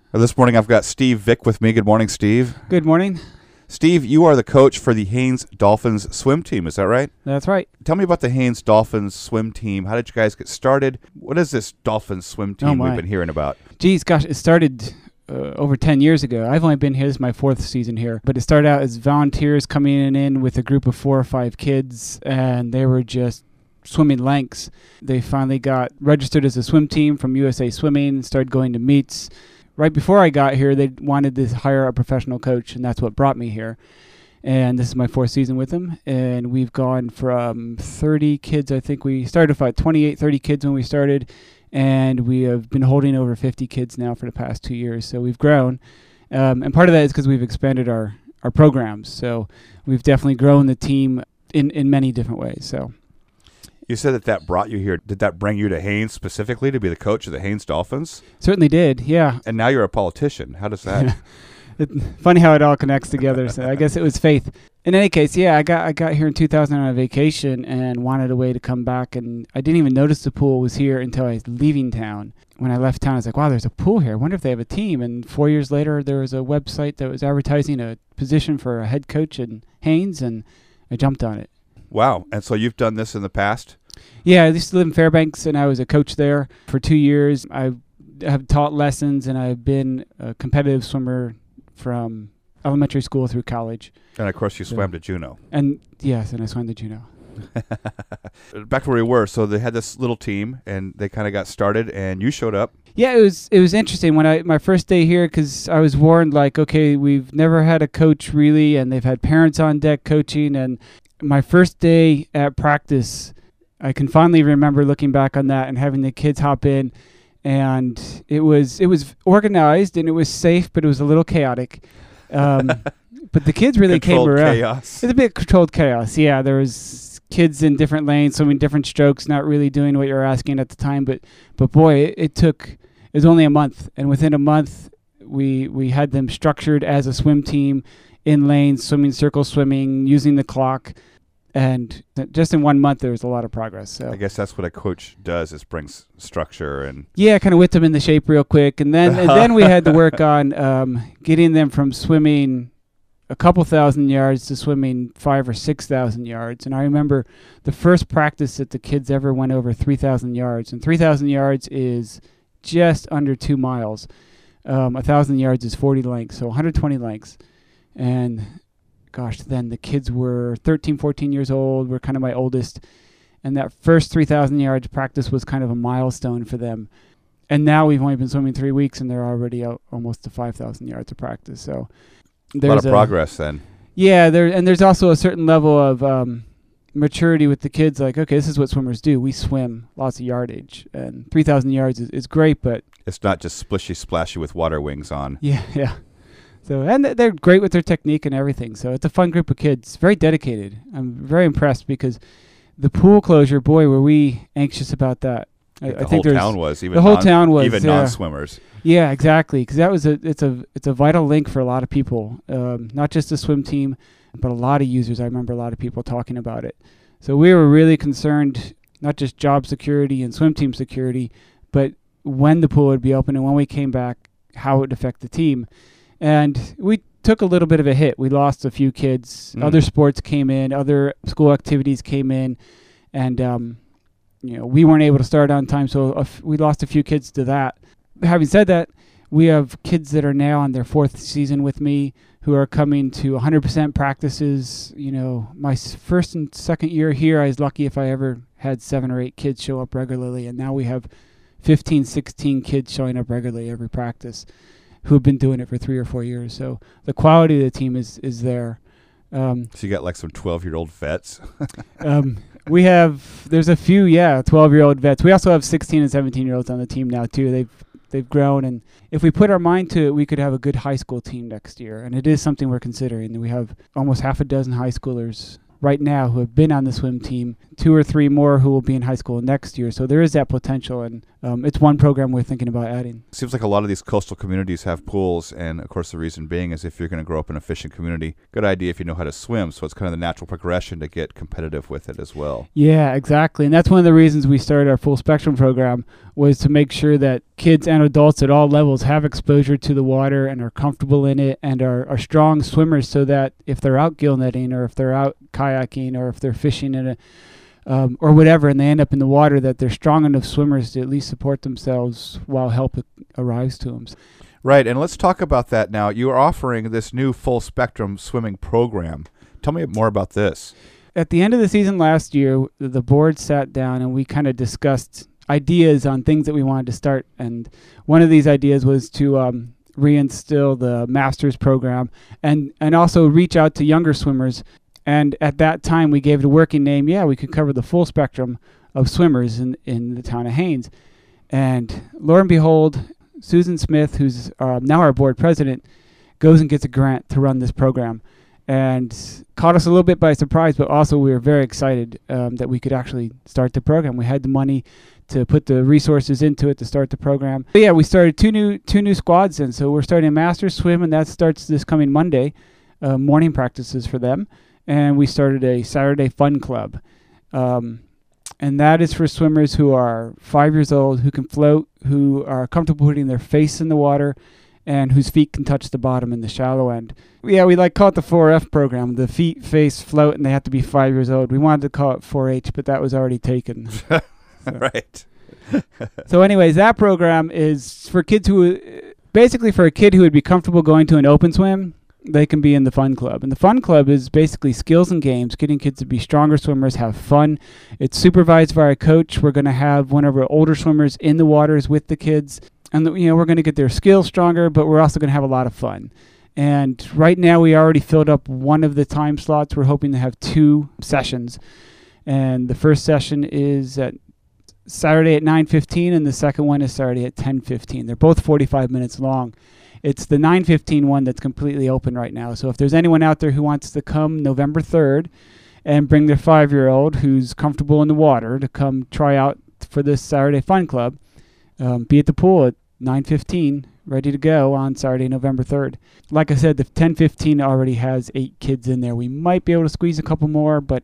This morning I've got Steve Vick with me. Good morning, Steve. Good morning. Steve, you are the coach for the Haines Dolphins swim team. Is that right? That's right. Tell me about the Haines Dolphins swim team. How did you guys get started? What is this Dolphins swim team we've been hearing about? Geez, gosh, it started over 10 years ago. I've only been here. This is my fourth season here. But it started out as volunteers coming in with a group of 4 or 5 kids, and they were just swimming lengths. They finally got registered as a swim team from USA Swimming, started going to meets. Right before I got here, they wanted to hire a professional coach, and that's what brought me here. And this is my 4th season with them, and we've gone from 30 kids. I think we started with about 28, 30 kids when we started, and we have been holding over 50 kids now for the past 2 years. So we've grown, and part of that is because we've expanded our programs. So we've definitely grown the team in many different ways. So. You said that brought you here. Did that bring you to Haines specifically to be the coach of the Haines Dolphins? Certainly did, yeah. And now you're a politician. How does that? Funny how it all connects together. So I guess it was faith. In any case, yeah, I got here in 2000 on a vacation and wanted a way to come back. And I didn't even notice the pool was here until I was leaving town. When I left town, I was like, wow, there's a pool here. I wonder if they have a team. And 4 years later, there was a website that was advertising a position for a head coach in Haines, and I jumped on it. Wow. And so you've done this in the past? Yeah, I used to live in Fairbanks, and I was a coach there for 2 years. I have taught lessons, and I've been a competitive swimmer from elementary school through college. And, of course, you swam to Juneau. And, yes, and I swam to Juneau. Back to where we were. So they had this little team, and they kind of got started, and you showed up. Yeah, it was interesting when my first day here, because I was warned, like, okay, we've never had a coach really, and they've had parents on deck coaching. And my first day at practice, I can fondly remember looking back on that and having the kids hop in, and it was organized and it was safe, but it was a little chaotic. But the kids really came around. Chaos. It's a bit controlled chaos. Yeah, there was kids in different lanes, swimming different strokes, not really doing what you were asking at the time. But boy, it was only a month, and within a month, we had them structured as a swim team in lanes, swimming circle swimming, using the clock. And just in 1 month, there was a lot of progress. So I guess that's what a coach does, is brings structure and kind of whipped them into shape real quick, and then we had to work on getting them from swimming a couple thousand yards to swimming 5,000 or 6,000 yards. And I remember the first practice that the kids ever went over 3,000 yards, and 3,000 yards is just under 2 miles. 1,000 yards is 40 lengths, so 120 lengths, and gosh, then the kids were 13, 14 years old, were kind of my oldest. And that first 3,000 yards practice was kind of a milestone for them. And now we've only been swimming 3 weeks, and they're already out almost to 5,000 yards of practice. So there's a lot of progress then. Yeah, there's also a certain level of maturity with the kids. Like, okay, this is what swimmers do. We swim lots of yardage. And 3,000 yards is great, but it's not just splishy splashy with water wings on. Yeah. So, and they're great with their technique and everything. So it's a fun group of kids, very dedicated. I'm very impressed because the pool closure, boy, were we anxious about that. I think the whole town was. Even even non-swimmers. Yeah, exactly. Because that was it's a vital link for a lot of people, not just the swim team, but a lot of users. I remember a lot of people talking about it. So we were really concerned, not just job security and swim team security, but when the pool would be open and when we came back, how it would affect the team. And we took a little bit of a hit. We lost a few kids. Other sports came in. Other school activities came in. And, we weren't able to start on time, so we lost a few kids to that. Having said that, we have kids that are now on their 4th season with me who are coming to 100% practices. My first and second year here, I was lucky if I ever had 7 or 8 kids show up regularly. And now we have 15, 16 kids showing up regularly every practice, who have been doing it for 3 or 4 years. So the quality of the team is there. So you got like some 12-year-old vets? There's a few, 12-year-old vets. We also have 16 and 17-year-olds on the team now too. They've grown, and if we put our mind to it, we could have a good high school team next year. And it is something we're considering. We have almost half a dozen high schoolers right now who have been on the swim team, 2 or 3 more who will be in high school next year. So there is that potential, and it's one program we're thinking about adding. Seems like a lot of these coastal communities have pools, and of course the reason being is if you're going to grow up in a fishing community, good idea if you know how to swim. So it's kind of the natural progression to get competitive with it as well. Yeah, exactly. And that's one of the reasons we started our full spectrum program, was to make sure that kids and adults at all levels have exposure to the water and are comfortable in it and are strong swimmers, so that if they're out gill netting or if they're out kayaking or if they're fishing in a or whatever, and they end up in the water, that they're strong enough swimmers to at least support themselves while help arrives to them. Right, and let's talk about that now. You are offering this new full spectrum swimming program. Tell me more about this. At the end of the season last year, the board sat down and we kind of discussed ideas on things that we wanted to start. And one of these ideas was to reinstill the master's program and also reach out to younger swimmers. And at that time, we gave it a working name. Yeah, we could cover the full spectrum of swimmers in the town of Haines. And lo and behold, Susan Smith, who's now our board president, goes and gets a grant to run this program. And caught us a little bit by surprise, but also we were very excited that we could actually start the program. We had the money to put the resources into it to start the program. But yeah, we started two new squads in. So we're starting a master's swim, and that starts this coming Monday, morning practices for them. And we started a Saturday fun club. And that is for swimmers who are 5 years old, who can float, who are comfortable putting their face in the water, and whose feet can touch the bottom in the shallow end. Yeah, we call it the 4F program, the feet, face, float, and they have to be 5 years old. We wanted to call it 4H, but that was already taken. Right. So anyways, that program is for kids basically for a kid who would be comfortable going to an open swim, they can be in the fun club. And the fun club is basically skills and games, getting kids to be stronger swimmers, have fun. It's supervised by a coach. We're going to have one of our older swimmers in the waters with the kids. And we're going to get their skills stronger, but we're also going to have a lot of fun. And right now we already filled up one of the time slots. We're hoping to have 2 sessions. And the first session is at Saturday at 9:15, and the second one is Saturday at 10:15. They're both 45 minutes long. It's the 9:15 one that's completely open right now. So if there's anyone out there who wants to come November 3rd and bring their 5-year-old who's comfortable in the water to come try out for this Saturday Fun Club, be at the pool at 9:15, ready to go on Saturday, November 3rd. Like I said, the 10:15 already has 8 kids in there. We might be able to squeeze a couple more, but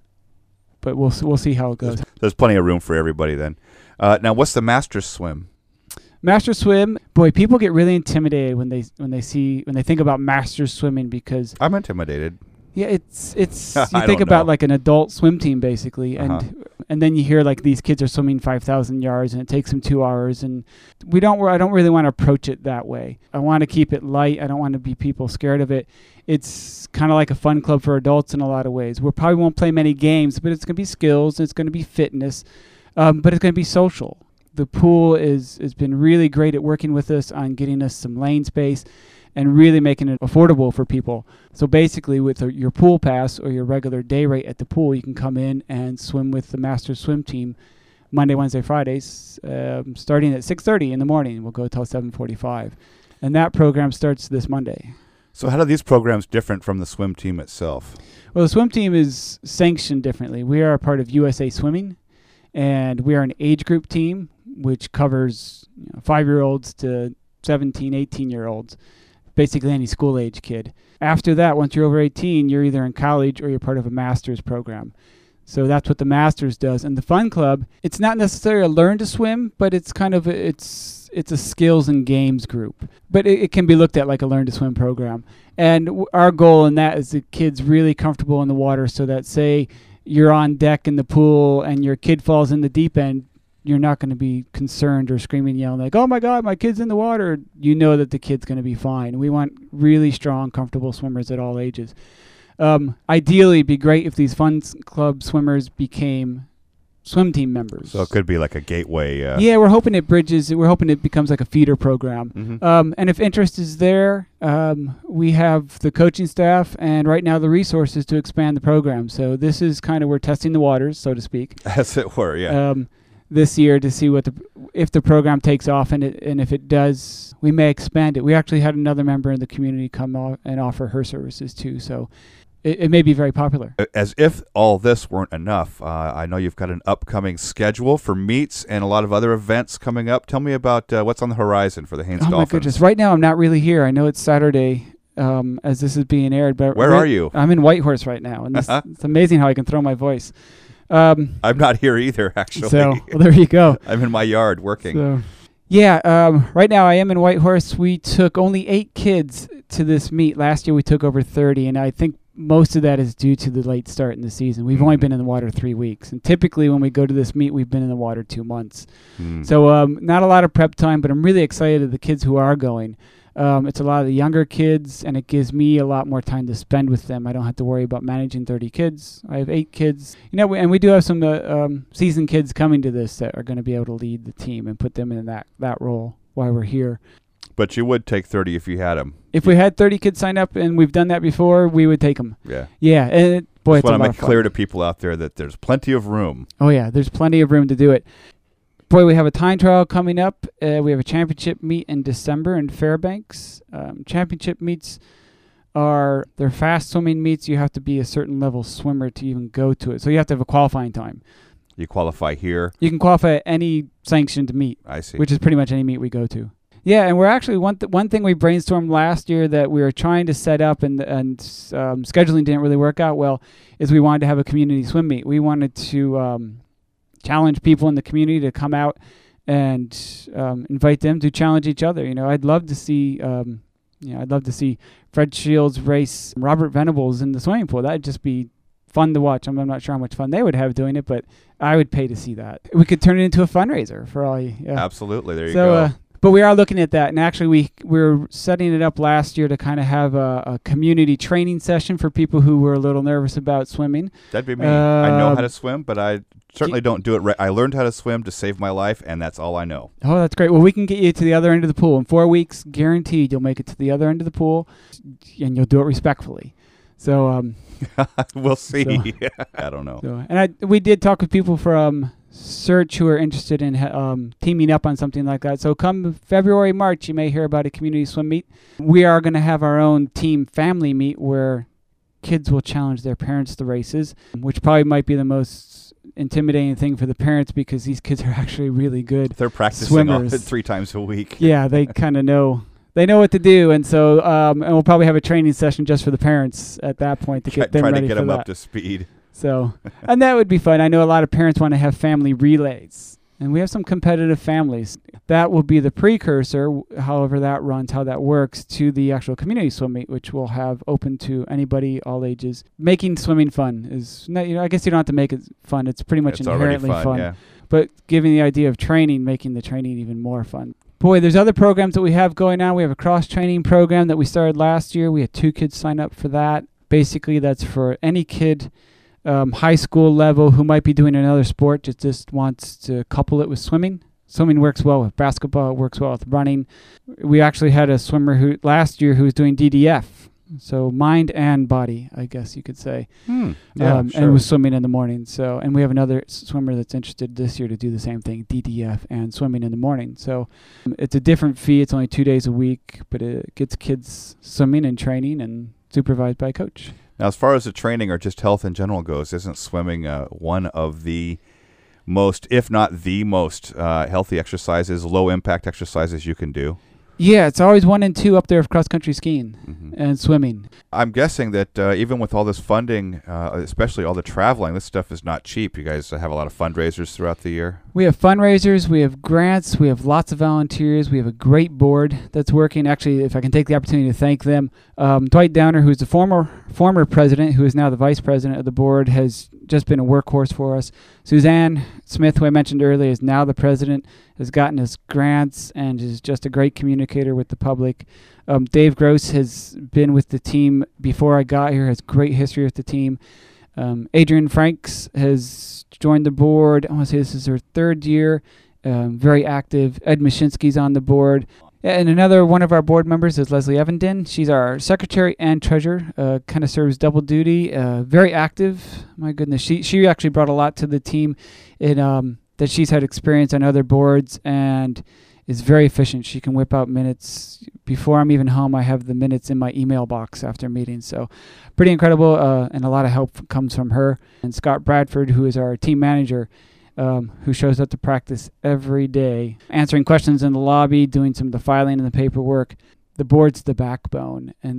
we'll see how it goes. There's plenty of room for everybody then. Now, what's the Masters Swim? Master swim, boy, people get really intimidated when they think about master swimming, because I'm intimidated. yeah, it's you think about like an adult swim team basically, and then you hear like these kids are swimming 5,000 yards and it takes them 2 hours, and I don't really want to approach it that way. I want to keep it light. I don't want to be people scared of it. It's kind of like a fun club for adults in a lot of ways. We probably won't play many games, but it's going to be skills, it's going to be fitness, but it's going to be social. The pool has been really great at working with us on getting us some lane space and really making it affordable for people. So basically with your pool pass or your regular day rate at the pool, you can come in and swim with the Masters swim team Monday, Wednesday, Fridays, starting at 6:30 in the morning. We'll go till 7:45. And that program starts this Monday. So how do these programs different from the swim team itself? Well, the swim team is sanctioned differently. We are a part of USA Swimming, and we are an age group team, which covers 5-year-olds to 17, 18-year-olds, basically any school-age kid. After that, once you're over 18, you're either in college or you're part of a master's program. So that's what the master's does. And the fun club, it's not necessarily a learn to swim, but it's kind of it's a skills and games group. But it can be looked at like a learn to swim program. And our goal in that is the kids really comfortable in the water, so that say you're on deck in the pool and your kid falls in the deep end, you're not going to be concerned or screaming, yelling like, oh my God, my kid's in the water. You know that the kid's going to be fine. We want really strong, comfortable swimmers at all ages. Ideally, it'd be great if these fun club swimmers became swim team members. So it could be like a gateway. Yeah, we're hoping it bridges. We're hoping it becomes like a feeder program. Mm-hmm. And if interest is there, we have the coaching staff and right now the resources to expand the program. So this is kind of, we're testing the waters, so to speak. As it were, yeah. This year to see if the program takes off, and if it does, we may expand it. We actually had another member in the community come and offer her services too. So it may be very popular. As if all this weren't enough, I know you've got an upcoming schedule for meets and a lot of other events coming up. Tell me about what's on the horizon for the Haines Dolphins. Oh my goodness! Right now, I'm not really here. I know it's Saturday as this is being aired, but where are you? I'm in Whitehorse right now, and it's amazing how I can throw my voice. I'm not here either, actually. So well, there you go. I'm in my yard working. So, yeah, right now I am in Whitehorse. We took only 8 kids to this meet. Last year we took over 30, and I think most of that is due to the late start in the season. We've only been in the water 3 weeks, and typically when we go to this meet, we've been in the water 2 months. So not a lot of prep time, but I'm really excited the kids who are going. It's a lot of the younger kids, and it gives me a lot more time to spend with them. I don't have to worry about managing 30 kids. I have 8 kids. And we do have some seasoned kids coming to this that are going to be able to lead the team and put them in that role while we're here. But you would take 30 if you had them. If we had 30 kids sign up, and we've done that before, we would take them. Yeah. Yeah. And boy, it's a lot of fun. I want to make clear to people out there that there's plenty of room. Oh, yeah. There's plenty of room to do it. Boy, we have a time trial coming up. We have a championship meet in December in Fairbanks. Championship meets they're fast swimming meets. You have to be a certain level swimmer to even go to it. So you have to have a qualifying time. You qualify here? You can qualify at any sanctioned meet. I see. Which is pretty much any meet we go to. Yeah, and we're actually one thing we brainstormed last year that we were trying to set up and scheduling didn't really work out well is we wanted to have a community swim meet. We wanted to challenge people in the community to come out and invite them to challenge each other. I'd love to see Fred Shields race Robert Venables in the swimming pool. That'd just be fun to watch. I'm not sure how much fun they would have doing it, but I would pay to see that. We could turn it into a fundraiser for all you. Yeah. Absolutely. There you go. But we are looking at that, and actually we were setting it up last year to kind of have a community training session for people who were a little nervous about swimming. That'd be me. I know how to swim, but I certainly don't do it right. I learned how to swim to save my life, and that's all I know. Oh, that's great. Well, we can get you to the other end of the pool. In 4 weeks, guaranteed you'll make it to the other end of the pool, and you'll do it respectfully. So we'll see. So, I don't know. So, and we did talk with people from Search who are interested in teaming up on something like that. So come February, March, you may hear about a community swim meet. We are going to have our own team family meet where kids will challenge their parents to races, which probably might be the most intimidating thing for the parents because these kids are actually really good. They're practicing swimmers. 3 times a week. Yeah, they kind of know. They know what to do, and so and we'll probably have a training session just for the parents at that point to get them ready for that. Try to get them up to speed. So, and that would be fun. I know a lot of parents want to have family relays, and we have some competitive families. That will be the precursor, however that runs, how that works, to the actual community swim meet, which we'll have open to anybody, all ages. Making swimming fun is, I guess you don't have to make it fun. It's pretty much inherently fun. Yeah. But giving the idea of training, making the training even more fun. Boy, there's other programs that we have going on. We have a cross-training program that we started last year. We had 2 kids sign up for that. Basically, that's for any kid high school level who might be doing another sport, just wants to couple it with swimming. Swimming works well with basketball. It works well with running. We actually had a swimmer last year who was doing DDF, so mind and body, I guess you could say. Sure. And was swimming in the morning. So, and we have another swimmer that's interested this year to do the same thing, DDF and swimming in the morning. So it's a different fee. It's only 2 days a week, but it gets kids swimming and training and supervised by a coach. Now, as far as the training or just health in general goes, isn't swimming one of the most, if not the most, healthy exercises, low-impact exercises you can do? Yeah, it's always 1 and 2 up there of cross-country skiing and swimming. I'm guessing that even with all this funding, especially all the traveling, this stuff is not cheap. You guys have a lot of fundraisers throughout the year? We have fundraisers, we have grants, we have lots of volunteers, we have a great board that's working. Actually, if I can take the opportunity to thank them, Dwight Downer, who's the former president, who is now the vice president of the board, has just been a workhorse for us. Suzanne Smith, who I mentioned earlier, is now the president, has gotten us grants and is just a great communicator with the public. Dave Gross has been with the team before I got here, has great history with the team. Adrian Franks has joined the board. I want to say this is her 3rd year, very active. Ed Mashinsky's on the board. And another one of our board members is Leslie Evenden. She's our secretary and treasurer, kind of serves double duty, very active. My goodness, she actually brought a lot to the team in that she's had experience on other boards and is very efficient. She can whip out minutes. Before I'm even home, I have the minutes in my email box after meetings. So pretty incredible, and a lot of help comes from her. And Scott Bradford, who is our team manager, who shows up to practice every day, answering questions in the lobby, doing some of the filing and the paperwork. The board's the backbone, and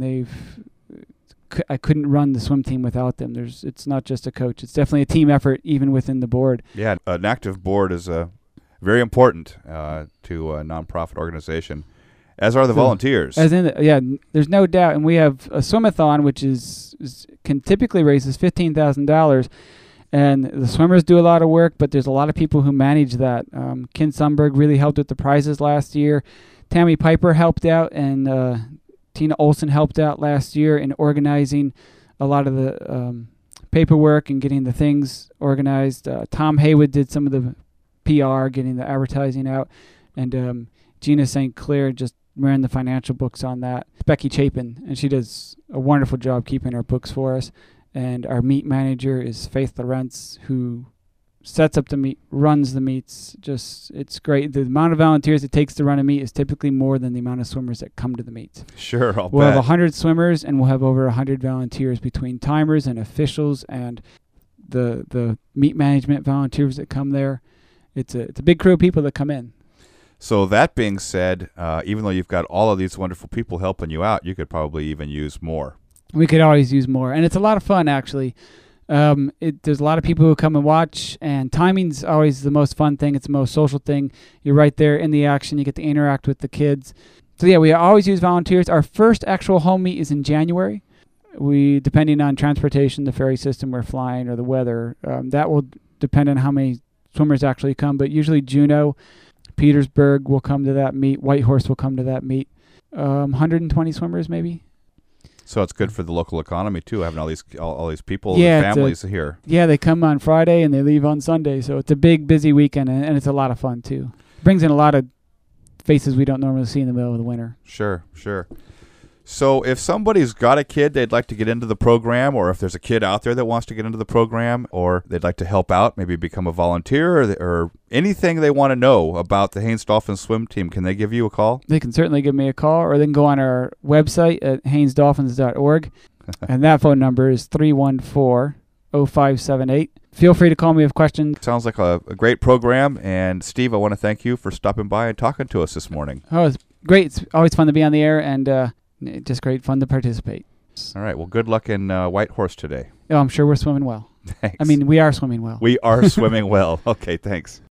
I couldn't run the swim team without them. It's not just a coach. It's definitely a team effort, even within the board. Yeah, an active board is very important to a nonprofit organization, as are the volunteers. There's no doubt. And we have a swimathon, which can typically raises $15,000. And the swimmers do a lot of work, but there's a lot of people who manage that. Ken Sundberg really helped with the prizes last year. Tammy Piper helped out, and Tina Olson helped out last year in organizing a lot of the paperwork and getting the things organized. Tom Haywood did some of the PR, getting the advertising out, and Gina St. Clair just ran the financial books on that. Becky Chapin, and she does a wonderful job keeping our books for us. And our meet manager is Faith Lawrence, who sets up the meet, runs the meets. It's great. The amount of volunteers it takes to run a meet is typically more than the amount of swimmers that come to the meets. Sure, we'll have 100 swimmers, and we'll have over 100 volunteers between timers and officials and the meet management volunteers that come there. It's a big crew of people that come in. So that being said, even though you've got all of these wonderful people helping you out, you could probably even use more. We could always use more, and it's a lot of fun, actually. There's a lot of people who come and watch, and timing's always the most fun thing. It's the most social thing. You're right there in the action. You get to interact with the kids. So yeah, we always use volunteers. Our first actual home meet is in January. We, depending on transportation, the ferry system we're flying, or the weather, that will depend on how many swimmers actually come. But usually Juneau, Petersburg will come to that meet. Whitehorse will come to that meet. 120 swimmers maybe. So it's good for the local economy too, having all these people and families here. Yeah, they come on Friday and they leave on Sunday, so it's a big, busy weekend, and it's a lot of fun too. Brings in a lot of faces we don't normally see in the middle of the winter. Sure. So if somebody's got a kid they'd like to get into the program, or if there's a kid out there that wants to get into the program, or they'd like to help out, maybe become a volunteer, or anything they want to know about the Haines Dolphins swim team, can they give you a call? They can certainly give me a call, or they can go on our website at hainesdolphins.org, and that phone number is 314-0578. Feel free to call me with questions. Sounds like a great program, and Steve, I want to thank you for stopping by and talking to us this morning. Oh, it's great. It's always fun to be on the air, and just great fun to participate. All right. Well, good luck in Whitehorse today. Oh, I'm sure we're swimming well. Thanks. I mean, we are swimming well. We are swimming well. Okay, thanks.